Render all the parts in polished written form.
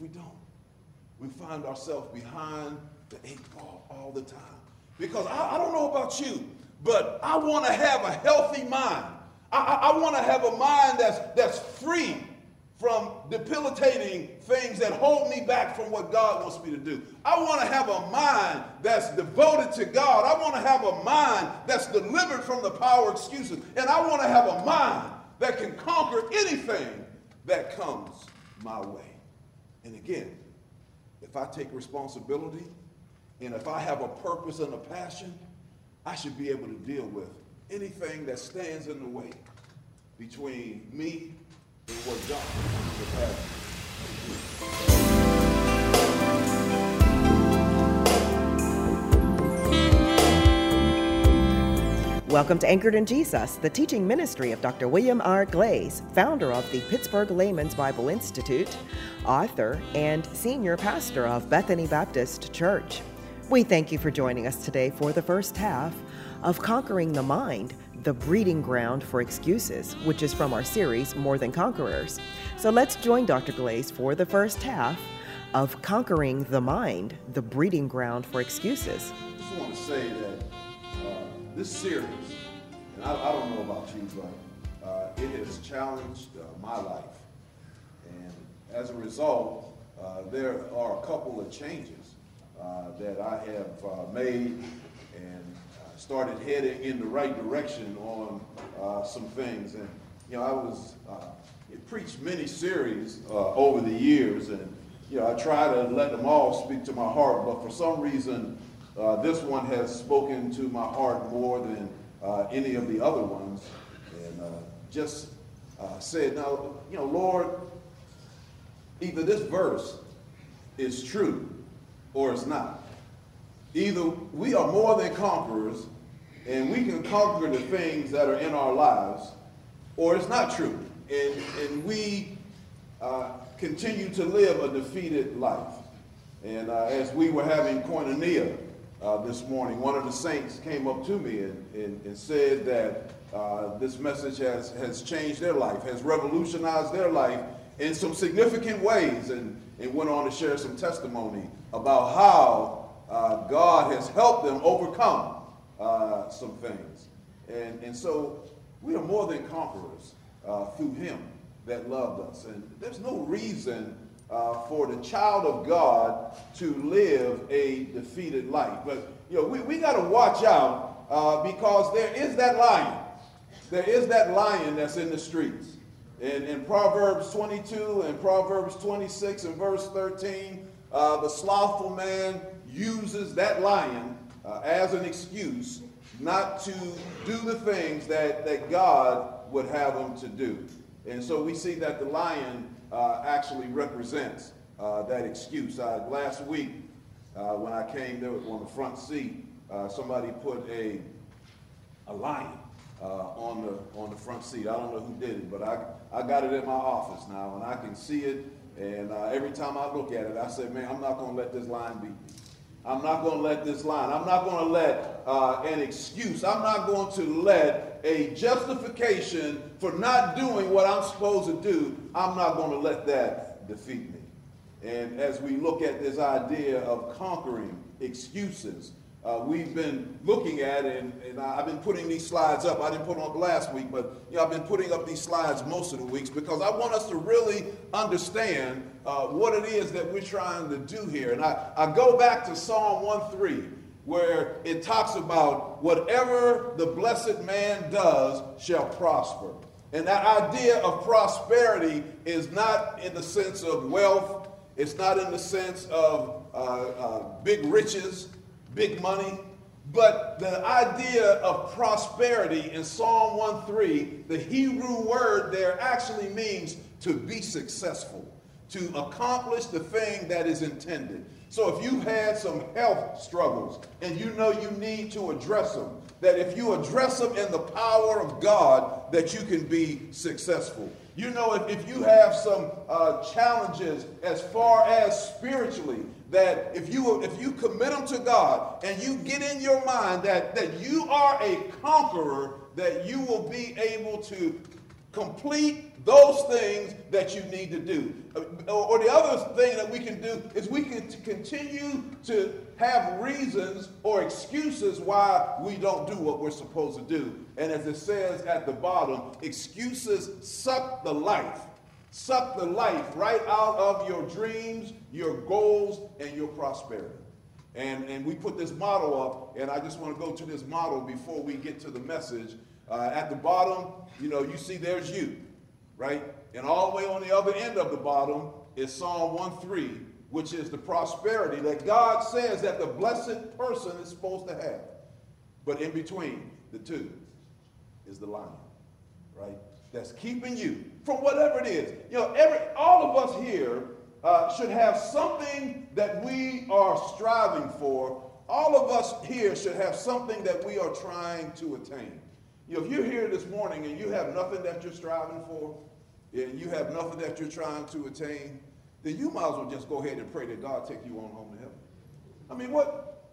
we don't. We find ourselves behind the 8 ball all the time. Because I don't know about you, but I want to have a healthy mind. I want to have a mind that's free from debilitating things that hold me back from what God wants me to do. I want to have a mind that's devoted to God. I want to have a mind that's delivered from the power of excuses. And I want to have a mind that can conquer anything that comes my way. And again, if I take responsibility and if I have a purpose and a passion, I should be able to deal with anything that stands in the way between me and what God would have. Welcome to Anchored in Jesus, the teaching ministry of Dr. William R. Glaze, founder of the Pittsburgh Layman's Bible Institute, author, and senior pastor of Bethany Baptist Church. We thank you for joining us today for the first half of Conquering the Mind, the breeding ground for excuses, which is from our series, More Than Conquerors. So let's join Dr. Glaze for the first half of Conquering the Mind, the breeding ground for excuses. I just want to say that this series, and I don't know about you, but it has challenged my life. And as a result, there are a couple of changes that I have made and started heading in the right direction on some things. And, you know, I was preached many series over the years, and, you know, I try to let them all speak to my heart, but for some reason, this one has spoken to my heart more than any of the other ones. And just said, now, you know, Lord, either this verse is true or it's not. Either we are more than conquerors and we can conquer the things that are in our lives, or it's not true. And we continue to live a defeated life. And as we were having koinonia this morning, one of the saints came up to me and said that this message has changed their life, has revolutionized their life in some significant ways, and went on to share some testimony about how God has helped them overcome some things. And so we are more than conquerors through him that loved us. And there's no reason for the child of God to live a defeated life. But, you know, we got to watch out because there is that lion. There is that lion that's in the streets. In Proverbs 22 and Proverbs 26 and verse 13, the slothful man uses that lion as an excuse not to do the things that God would have him to do. And so we see that the lion actually represents that excuse. Last week, when I came there on the front seat, somebody put a lion on the front seat. I don't know who did it, but I got it in my office now, and I can see it. And every time I look at it, I say, man, I'm not going to let this lion beat me. I'm not going to let this lion. I'm not going to let an excuse. I'm not going to let a justification for not doing what I'm supposed to do. I'm not going to let that defeat me. And as we look at this idea of conquering excuses, we've been looking at it, and I've been putting these slides up. I didn't put them up last week, but you know, I've been putting up these slides most of the weeks because I want us to really understand what it is that we're trying to do here. And I go back to Psalm 1:3, where it talks about whatever the blessed man does shall prosper. And that idea of prosperity is not in the sense of wealth. It's not in the sense of big riches, big money. But the idea of prosperity in Psalm 1:3, the Hebrew word there actually means to be successful, to accomplish the thing that is intended. So if you've had some health struggles and you know you need to address them, that if you address them in the power of God, that you can be successful. You know, if you have some challenges as far as spiritually, that if you commit them to God and you get in your mind that you are a conqueror, that you will be able to Complete those things that you need to do. Or the other thing that we can do is we can continue to have reasons or excuses why we don't do what we're supposed to do. And as it says at the bottom, excuses suck the life right out of your dreams, your goals, and your prosperity. And we put this model up, and I just want to go to this model before we get to the message. At the bottom, you see there's you, right? And all the way on the other end of the bottom is Psalm 1:3, which is the prosperity that God says that the blessed person is supposed to have. But in between the two is the lion, right? That's keeping you from whatever it is. All of us here should have something that we are striving for. All of us here should have something that we are trying to attain. If you're here this morning and you have nothing that you're striving for, and you have nothing that you're trying to attain, then you might as well just go ahead and pray that God take you on home to heaven. I mean, what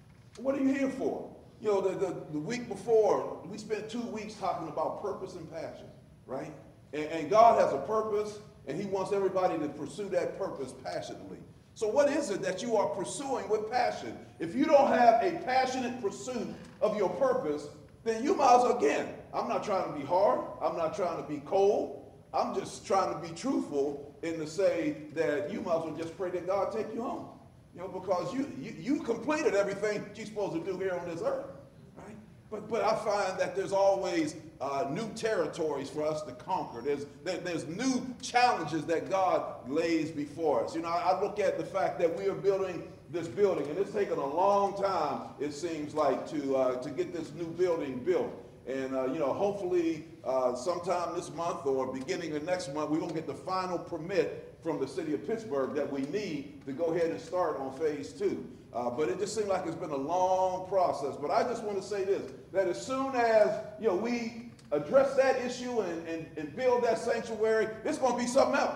are you here for? The week before, we spent 2 weeks talking about purpose and passion, right? And God has a purpose, and he wants everybody to pursue that purpose passionately. So what is it that you are pursuing with passion? If you don't have a passionate pursuit of your purpose, then you might as well, again, I'm not trying to be hard. I'm not trying to be cold. I'm just trying to be truthful in to say that you might as well just pray that God take you home. Because you completed everything you're supposed to do here on this earth, right? But I find that there's always new territories for us to conquer. There's new challenges that God lays before us. I look at the fact that we are building this building, and it's taken a long time, it seems like, to get this new building built. And hopefully sometime this month or beginning of next month, we're going to get the final permit from the city of Pittsburgh that we need to go ahead and start on phase 2. But it just seems like it's been a long process. But I just want to say this, that as soon as we address that issue and build that sanctuary, it's going to be something else.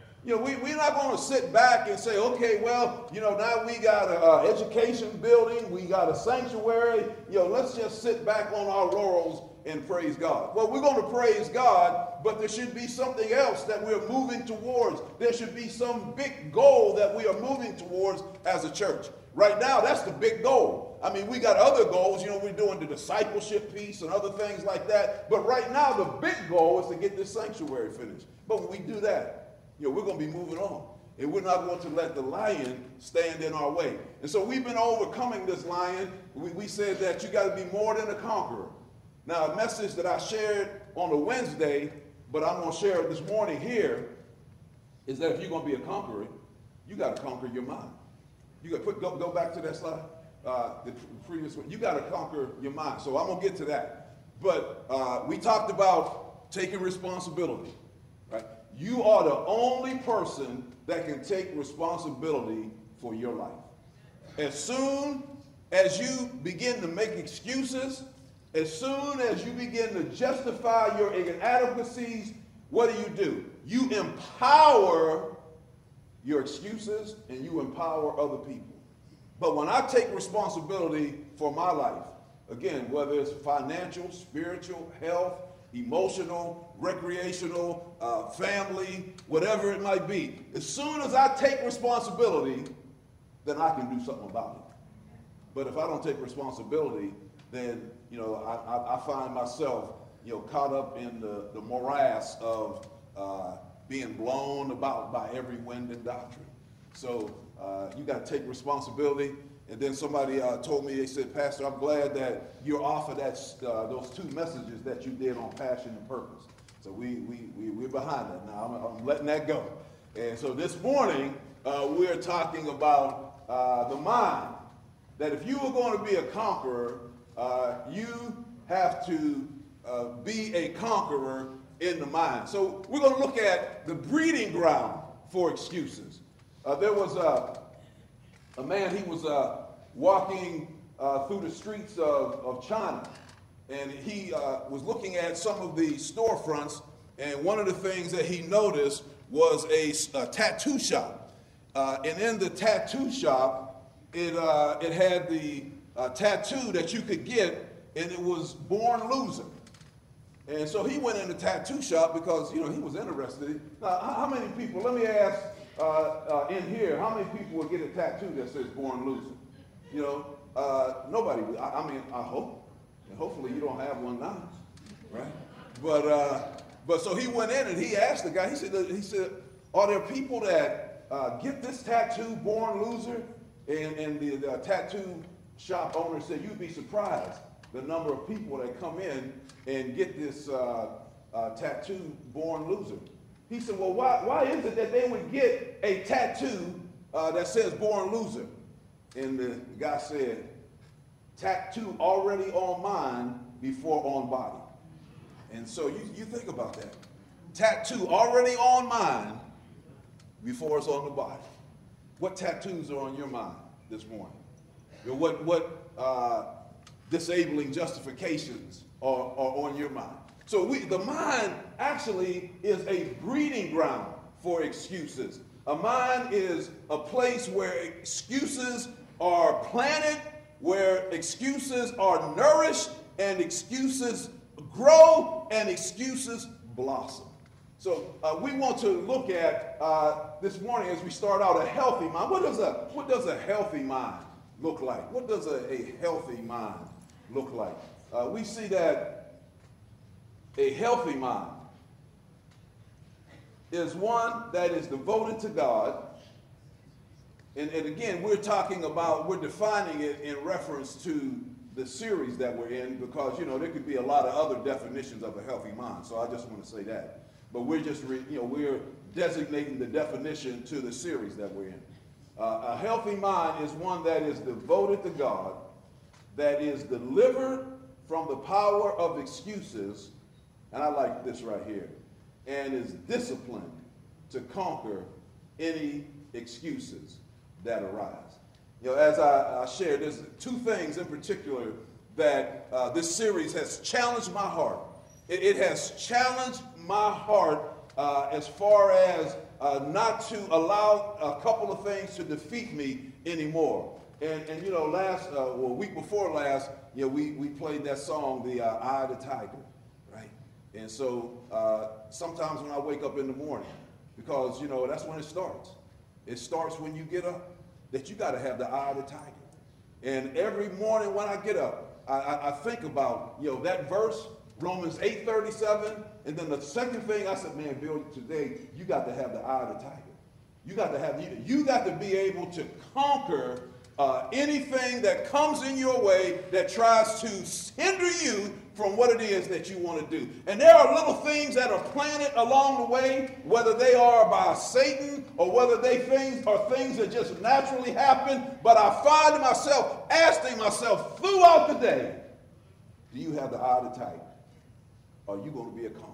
We're not going to sit back and say, okay, well, now we got an education building, we got a sanctuary, let's just sit back on our laurels and praise God. Well, we're going to praise God, but there should be something else that we're moving towards. There should be some big goal that we are moving towards as a church. Right now, that's the big goal. I mean, we got other goals. We're doing the discipleship piece and other things like that. But right now, the big goal is to get this sanctuary finished. But when we do that, we're going to be moving on. And we're not going to let the lion stand in our way. And so we've been overcoming this lion. We said that you got to be more than a conqueror. Now, a message that I shared on a Wednesday, but I'm going to share it this morning here, is that if you're going to be a conqueror, you got to conquer your mind. You got to go back to that slide, the previous one. You got to conquer your mind. So I'm going to get to that. But we talked about taking responsibility, right? You are the only person that can take responsibility for your life. As soon as you begin to make excuses, as soon as you begin to justify your inadequacies, what do? You empower your excuses and you empower other people. But when I take responsibility for my life, again, whether it's financial, spiritual, health, emotional, recreational, family, whatever it might be, as soon as I take responsibility, then I can do something about it. But if I don't take responsibility, then I find myself caught up in the morass of being blown about by every wind and doctrine. So you got to take responsibility. And then somebody told me, they said, Pastor, I'm glad that you're off of those 2 messages that you did on passion and purpose. So we're behind that now. I'm letting that go. And so this morning, we're talking about the mind. That if you are going to be a conqueror, you have to be a conqueror in the mind. So we're going to look at the breeding ground for excuses. There was a man, he was walking through the streets of China, and he was looking at some of the storefronts, and one of the things that he noticed was a tattoo shop. And in the tattoo shop, it had the tattoo that you could get, and it was Born Loser. And so he went in the tattoo shop because, you know, he was interested. Now, how many people, let me ask in here, how many people will get a tattoo that says Born Loser? You know, nobody. I mean, I hope. And hopefully you don't have one now, right? But so he went in and he asked the guy, he said, are there people that get this tattoo, Born Loser? And the tattoo shop owner said, you'd be surprised the number of people that come in and get this tattoo, Born Loser. He said, well, why is it that they would get a tattoo that says Born Loser? And the guy said, tattoo already on mind before on body. And so you think about that. Tattoo already on mind before it's on the body. What tattoos are on your mind this morning? You know, what disabling justifications are on your mind? So the mind actually is a breeding ground for excuses. A mind is a place where excuses are planted, where excuses are nourished, and excuses grow, and excuses blossom. So we want to look at this morning as we start out a healthy mind. What does a healthy mind look like? What does a healthy mind look like? We see that a healthy mind is one that is devoted to God. And again, we're defining it in reference to the series that we're in, because, you know, there could be a lot of other definitions of a healthy mind. So I just want to say that. But we're just, we're designating the definition to the series that we're in. A healthy mind is one that is devoted to God, that is delivered from the power of excuses, and I like this right here, and is disciplined to conquer any excuses that arise. You know, as I shared, there's two things in particular that this series has challenged my heart. It has challenged my heart as far as not to allow a couple of things to defeat me anymore. And you know, week before last, you know, we played that song, the Eye of the Tiger, right? And so sometimes when I wake up in the morning, because, you know, that's when it starts. It starts when you get up, that you got to have the eye of the tiger. And every morning when I get up, I think about, you know, that verse, Romans 8:37, and then the second thing I said, man, Bill, today you got to have the eye of the tiger. You got to be able to conquer anything that comes in your way that tries to hinder you from what it is that you want to do. And there are little things that are planted along the way, whether they are by Satan or whether things that just naturally happen. But I find myself asking myself throughout the day, do you have the eye of the tiger? Are you going to be a conqueror?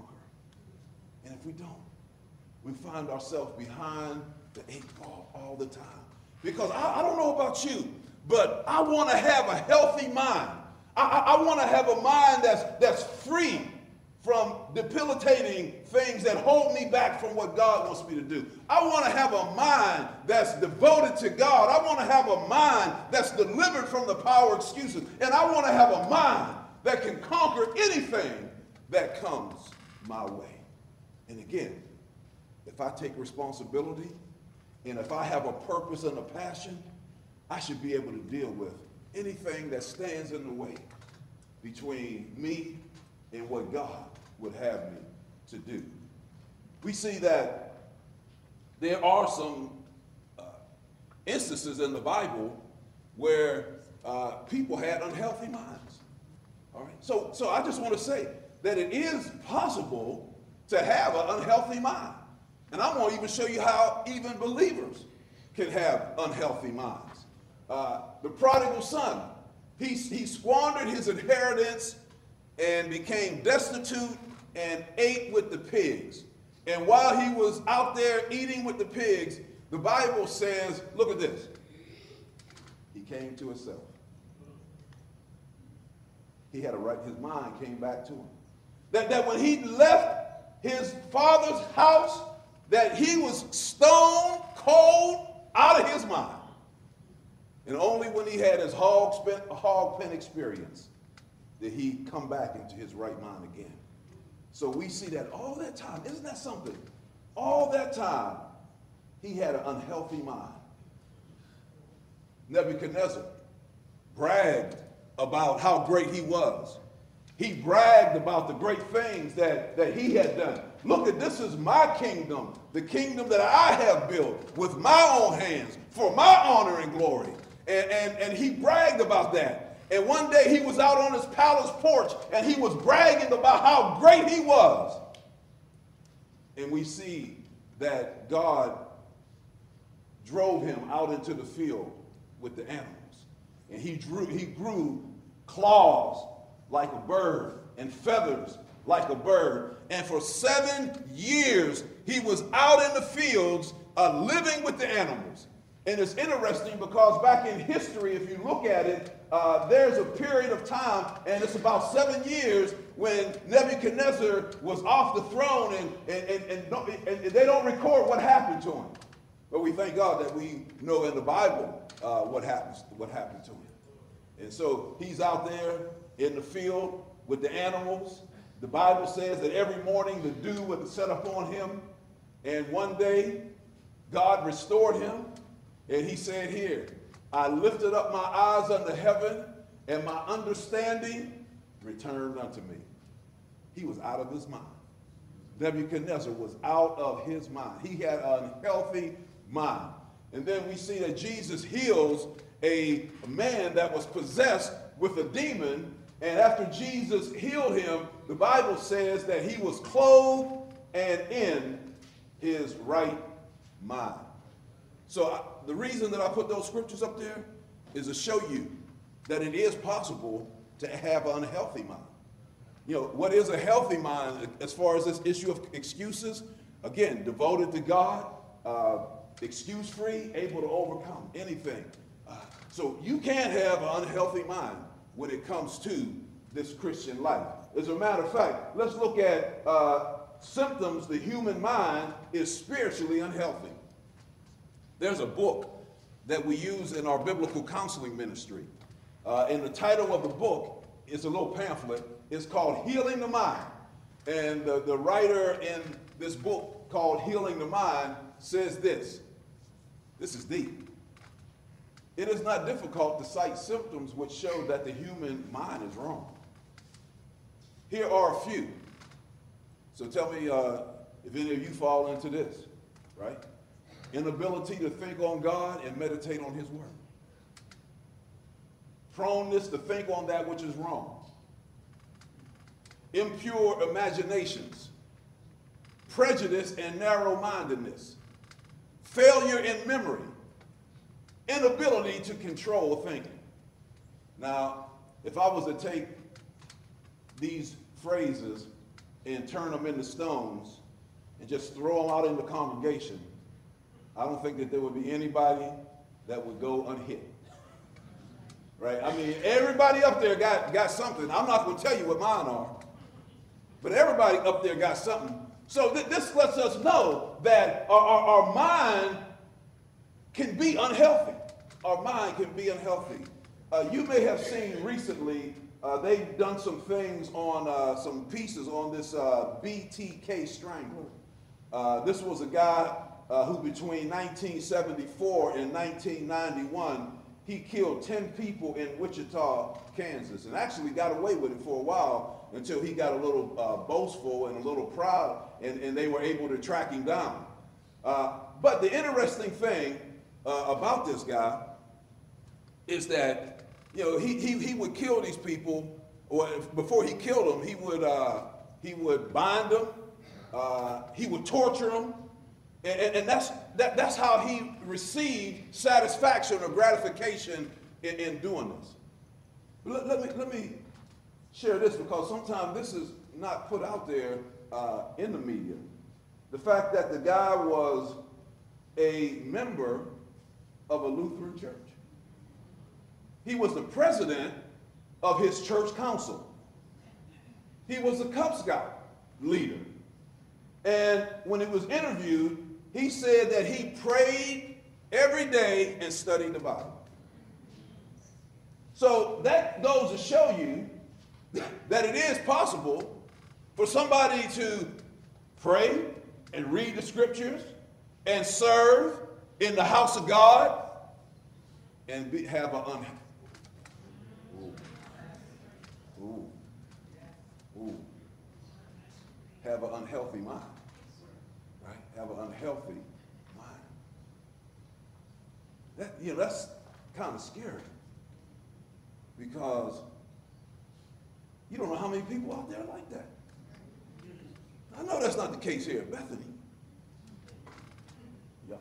And if we don't, we find ourselves behind the 8 ball all the time. Because I don't know about you, but I want to have a healthy mind. I want to have a mind that's free from debilitating things that hold me back from what God wants me to do. I want to have a mind that's devoted to God. I want to have a mind that's delivered from the power of excuses. And I want to have a mind that can conquer anything that comes my way. And again, if I take responsibility and if I have a purpose and a passion, I should be able to deal with anything that stands in the way between me and what God would have me to do. We see that there are some instances in the Bible where people had unhealthy minds. All right. So I just want to say that it is possible to have an unhealthy mind. And I want to even show you how even believers can have unhealthy minds. The prodigal son, he squandered his inheritance and became destitute and ate with the pigs. And while he was out there eating with the pigs, the Bible says, look at this. He came to himself. He had his mind came back to him. That when he left his father's house, that he was stone cold out of his mind. And only when he had his hog pen experience did he come back into his right mind again. So we see that all that time, isn't that something? All that time, he had an unhealthy mind. Nebuchadnezzar bragged about how great he was. He bragged about the great things that he had done. Look, this is my kingdom, the kingdom that I have built with my own hands for my honor and glory. And he bragged about that. And one day he was out on his palace porch and he was bragging about how great he was. And we see that God drove him out into the field with the animals. And he grew claws like a bird and feathers like a bird. And for 7 years, he was out in the fields living with the animals. And it's interesting because back in history, if you look at it, there's a period of time, and it's about 7 years, when Nebuchadnezzar was off the throne, and they don't record what happened to him. But we thank God that we know in the Bible what happened to him. And so he's out there in the field with the animals. The Bible says that every morning the dew would set upon him. And one day, God restored him. And he said here, I lifted up my eyes unto heaven, and my understanding returned unto me. He was out of his mind. Nebuchadnezzar was out of his mind. He had an unhealthy mind. And then we see that Jesus heals a man that was possessed with a demon. And after Jesus healed him, the Bible says that he was clothed and in his right mind. So the reason that I put those scriptures up there is to show you that it is possible to have an unhealthy mind. You know, what is a healthy mind as far as this issue of excuses? Again, devoted to God, excuse-free, able to overcome anything. So you can't have an unhealthy mind when it comes to this Christian life. As a matter of fact, let's look at symptoms the human mind is spiritually unhealthy. There's a book that we use in our biblical counseling ministry. And the title of the book is a little pamphlet. It's called Healing the Mind. And the writer in this book called Healing the Mind says this. This is deep. It is not difficult to cite symptoms which show that the human mind is wrong. Here are a few. So tell me if any of you fall into this, right? Inability to think on God and meditate on his word. Proneness to think on that which is wrong. Impure imaginations. Prejudice and narrow-mindedness. Failure in memory. Inability to control thinking. Now, if I was to take these phrases and turn them into stones and just throw them out in the congregation, I don't think that there would be anybody that would go unhit. Right? I mean, everybody up there got something. I'm not going to tell you what mine are, but everybody up there got something. So this lets us know that our mind can be unhealthy. Our mind can be unhealthy. You may have seen recently, they've done some things on some pieces on this BTK Strangler. This was a guy who between 1974 and 1991, he killed 10 people in Wichita, Kansas, and actually got away with it for a while until he got a little boastful and a little proud, and they were able to track him down. But the interesting thing about this guy is that, you know, he would kill these people, or before he killed them, he would bind them, he would torture them, and that's how he received satisfaction or gratification in doing this. Let me share this, because sometimes this is not put out there in the media. The fact that the guy was a member of a Lutheran church. He was the president of his church council. He was a Cub Scout leader. And when he was interviewed, he said that he prayed every day and studied the Bible. So that goes to show you that it is possible for somebody to pray and read the scriptures and serve in the house of God and have an have an unhealthy mind, right? Have an unhealthy mind. That's kind of scary because you don't know how many people out there like that. I know that's not the case here at Bethany. Yep.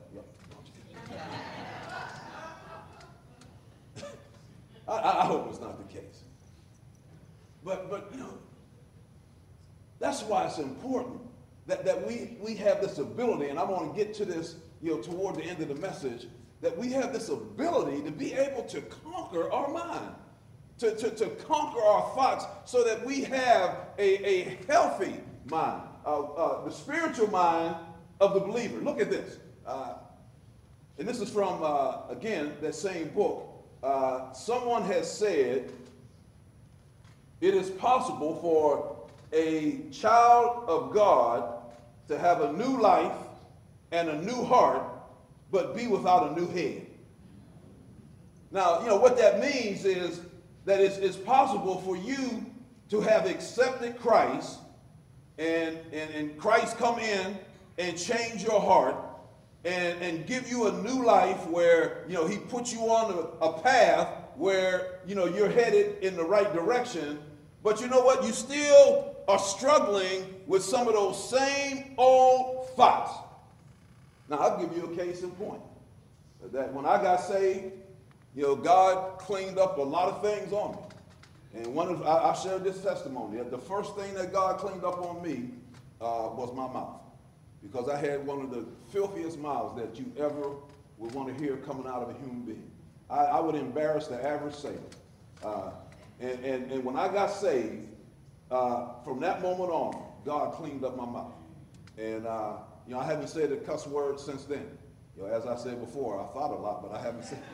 I hope it's not the case. But that's why it's important that we have this ability, and I want to get to this, toward the end of the message, that we have this ability to be able to conquer our mind, to conquer our thoughts so that we have a healthy mind, the spiritual mind of the believer. Look at this. And this is from, again, that same book. Someone has said it is possible for a child of God to have a new life and a new heart, but be without a new head. Now, what that means is that it's possible for you to have accepted Christ and Christ come in and change your heart and give you a new life where, he puts you on a path where, you're headed in the right direction. But you know what? You still are struggling with some of those same old thoughts. Now, I'll give you a case in point. That when I got saved, God cleaned up a lot of things on me. And I shared this testimony. The first thing that God cleaned up on me was my mouth. Because I had one of the filthiest mouths that you ever would want to hear coming out of a human being. I would embarrass the average sailor. And when I got saved, from that moment on, God cleaned up my mouth. And, I haven't said a cuss word since then. As I said before, I thought a lot, but I haven't said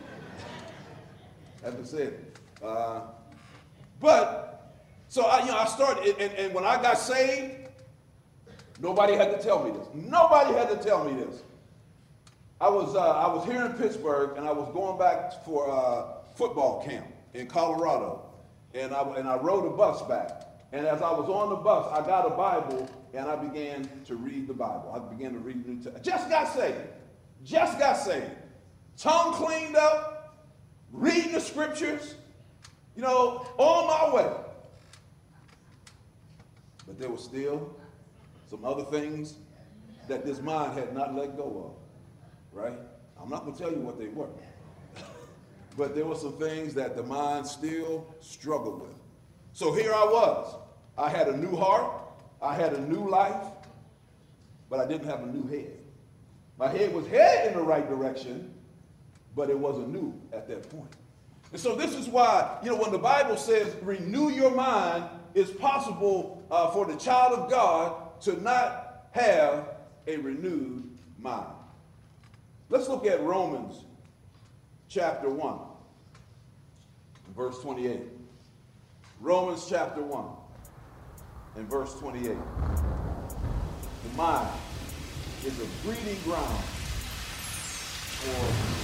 it. So I started, and when I got saved, nobody had to tell me this. Nobody had to tell me this. I was here in Pittsburgh, and I was going back for football camp in Colorado, and I rode a bus back. And as I was on the bus, I got a Bible, and I began to read the Bible. I began to read the New Testament. Just got saved. Tongue cleaned up, reading the scriptures, on my way. But there were still some other things that this mind had not let go of, right? I'm not going to tell you what they were. But there were some things that the mind still struggled with. So here I was. I had a new heart. I had a new life. But I didn't have a new head. My head was headed in the right direction, but it wasn't new at that point. And so this is why, when the Bible says renew your mind, it's possible for the child of God to not have a renewed mind. Let's look at Romans chapter 1, verse 28. Romans chapter 1 and verse 28. The mind is a breeding ground for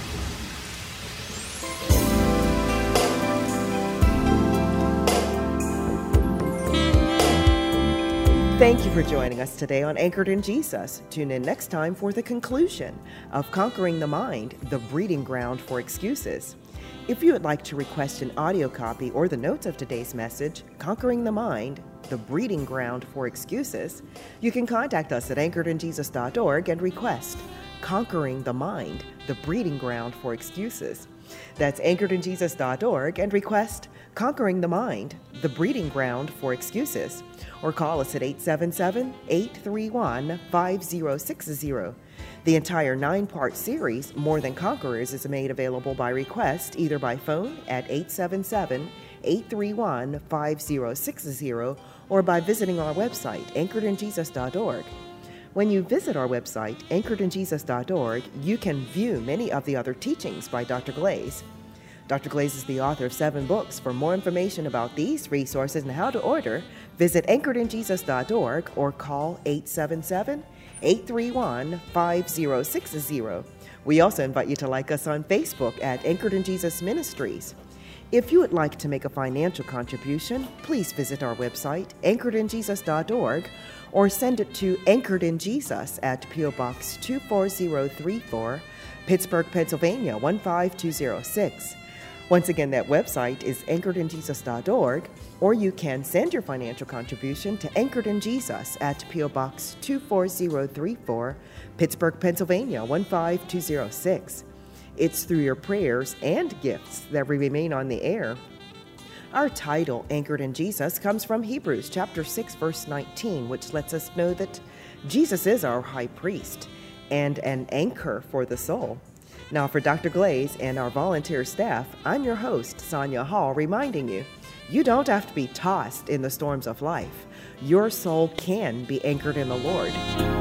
Thank you for joining us today on Anchored in Jesus. Tune in next time for the conclusion of Conquering the Mind, the breeding ground for excuses. If you would like to request an audio copy or the notes of today's message, Conquering the Mind, the breeding ground for excuses, you can contact us at anchoredinjesus.org and request Conquering the Mind, the breeding ground for excuses. That's anchoredinjesus.org and request Conquering the Mind, the breeding ground for excuses. Or call us at 877-831-5060. The entire 9-part series, More Than Conquerors, is made available by request either by phone at 877-831-5060 or by visiting our website, anchoredinjesus.org. When you visit our website, anchoredinjesus.org, you can view many of the other teachings by Dr. Glaze. Dr. Glaze is the author of 7 books. For more information about these resources and how to order, visit anchoredinjesus.org or call 877-831-5060. We also invite you to like us on Facebook at Anchored in Jesus Ministries. If you would like to make a financial contribution, please visit our website, anchoredinjesus.org, or send it to Anchored in Jesus at P.O. Box 24034, Pittsburgh, Pennsylvania 15206. Once again, that website is anchoredinjesus.org, or you can send your financial contribution to Anchored in Jesus at P.O. Box 24034, Pittsburgh, Pennsylvania 15206. It's through your prayers and gifts that we remain on the air. Our title, Anchored in Jesus, comes from Hebrews chapter 6, verse 19, which lets us know that Jesus is our high priest and an anchor for the soul. Now, for Dr. Glaze and our volunteer staff, I'm your host, Sonia Hall, reminding you, you don't have to be tossed in the storms of life. Your soul can be anchored in the Lord.